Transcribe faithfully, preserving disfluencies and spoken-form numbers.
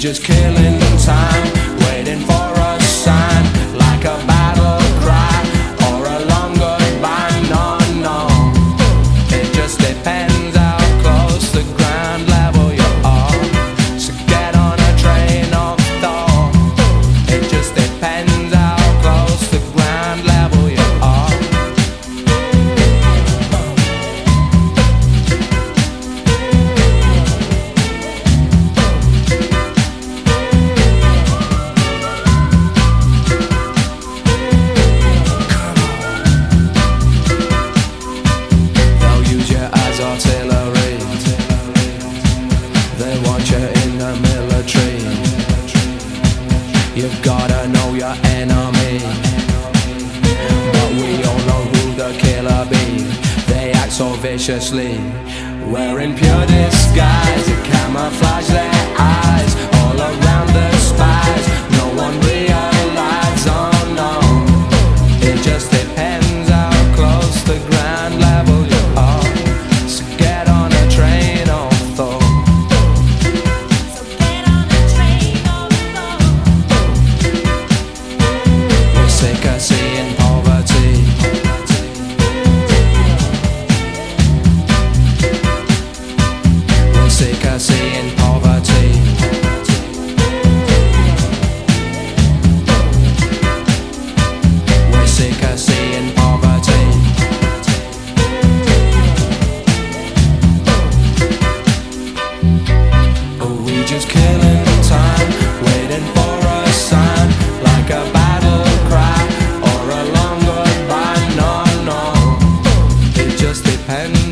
just killing time, waiting for a sign, like a battle cry or a long goodbye. No, no, it just depends how close the ground level you are. So get on a train of thought. It just depends how close the ground level you are. Artillery, they want you in the military. You've gotta know your enemy, but we all know who the killer be. They act so viciously, wearing pure disguise to camouflage their eyes. All around the spies, no one realizes. Oh no, it just depends how close the ground level you are. Sick of seeing poverty. We're sick of seeing poverty. We're sick of seeing poverty. Oh, we just killing time, waiting for a sign, like a battle cry or a long goodbye. No, no, it just depends